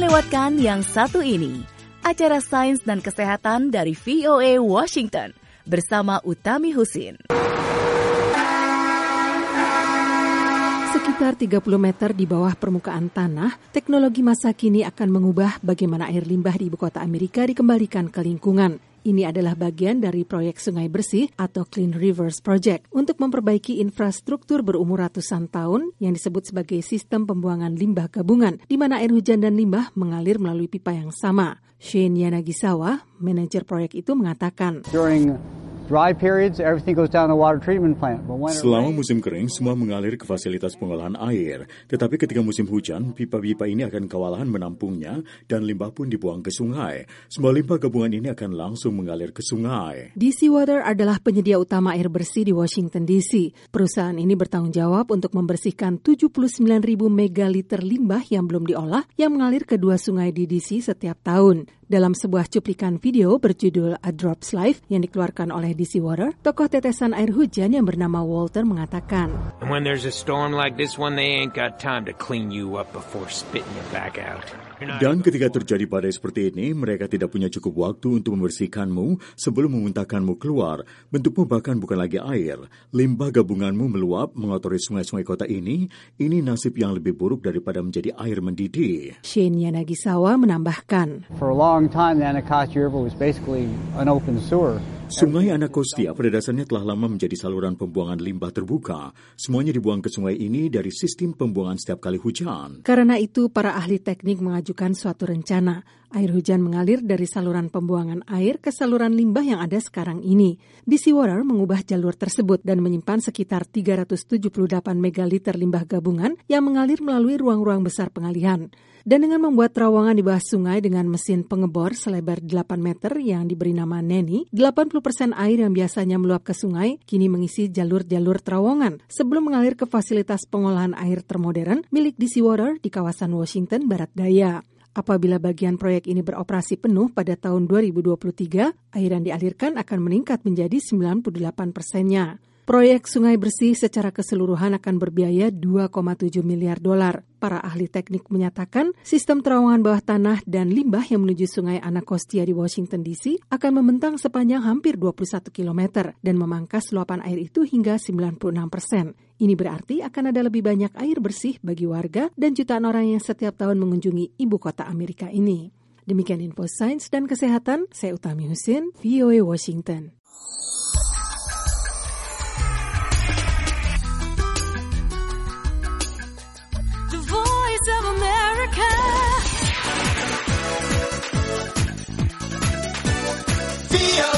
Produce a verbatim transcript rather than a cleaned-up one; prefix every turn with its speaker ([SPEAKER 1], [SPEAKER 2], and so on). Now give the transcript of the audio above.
[SPEAKER 1] lewatkan yang satu ini, acara Sains dan Kesehatan dari V O A Washington bersama Utami Husin.
[SPEAKER 2] Sekitar tiga puluh meter di bawah permukaan tanah, teknologi masa kini akan mengubah bagaimana air limbah di ibu kota Amerika dikembalikan ke lingkungan. Ini adalah bagian dari proyek Sungai Bersih atau Clean Rivers Project untuk memperbaiki infrastruktur berumur ratusan tahun yang disebut sebagai sistem pembuangan limbah gabungan, di mana air hujan dan limbah mengalir melalui pipa yang sama. Shane Yanagisawa, manajer proyek itu, mengatakan,
[SPEAKER 3] During dry periods, everything goes down the water treatment plant. But when
[SPEAKER 4] Selama musim kering, semua mengalir ke fasilitas pengolahan air. Tetapi ketika musim hujan, pipa-pipa ini akan kewalahan menampungnya dan limbah pun dibuang ke sungai. Semua limbah gabungan ini akan langsung mengalir ke sungai.
[SPEAKER 2] D C Water adalah penyedia utama air bersih di Washington D C. Perusahaan ini bertanggung jawab untuk membersihkan tujuh puluh sembilan ribu megaliter limbah yang belum diolah yang mengalir ke dua sungai di D C setiap tahun. Dalam sebuah cuplikan video berjudul A Drop's Life yang dikeluarkan oleh D C Water, tokoh tetesan air hujan yang bernama Walter mengatakan,
[SPEAKER 5] And when there's a storm like this one, they ain't got time to clean you up before spitting you back out.
[SPEAKER 4] Dan ketika terjadi badai seperti ini, mereka tidak punya cukup waktu untuk membersihkanmu sebelum memuntahkanmu keluar. Bentukmu bahkan bukan lagi air. Limbah gabunganmu meluap, mengotori sungai-sungai kota ini. Ini nasib yang lebih buruk daripada menjadi air mendidih.
[SPEAKER 2] Shane Yanagisawa menambahkan,
[SPEAKER 3] for a long time, the Anacostia River was basically an open sewer.
[SPEAKER 4] Sungai Anacostia pada dasarnya telah lama menjadi saluran pembuangan limbah terbuka. Semuanya dibuang ke sungai ini dari sistem pembuangan setiap kali hujan.
[SPEAKER 2] Karena itu, para ahli teknik mengajukan suatu rencana. Air hujan mengalir dari saluran pembuangan air ke saluran limbah yang ada sekarang ini. D C Water mengubah jalur tersebut dan menyimpan sekitar tiga ratus tujuh puluh delapan megaliter limbah gabungan yang mengalir melalui ruang-ruang besar pengalihan. Dan dengan membuat terowongan di bawah sungai dengan mesin pengebor selebar delapan meter yang diberi nama Nanny, delapan puluh persen air yang biasanya meluap ke sungai kini mengisi jalur-jalur terowongan sebelum mengalir ke fasilitas pengolahan air termodern milik D C Water di kawasan Washington Barat Daya. Apabila bagian proyek ini beroperasi penuh pada tahun dua ribu dua puluh tiga, air yang dialirkan akan meningkat menjadi sembilan puluh delapan persennya. Proyek Sungai Bersih secara keseluruhan akan berbiaya dua koma tujuh miliar dolar. Para ahli teknik menyatakan sistem terowongan bawah tanah dan limbah yang menuju Sungai Anacostia di Washington D C akan membentang sepanjang hampir dua puluh satu kilometer dan memangkas luapan air itu hingga sembilan puluh enam persen. Ini berarti akan ada lebih banyak air bersih bagi warga dan jutaan orang yang setiap tahun mengunjungi ibu kota Amerika ini. Demikian info sains dan kesehatan, saya Utami Husin, V O A Washington.
[SPEAKER 1] Of America.
[SPEAKER 6] V O A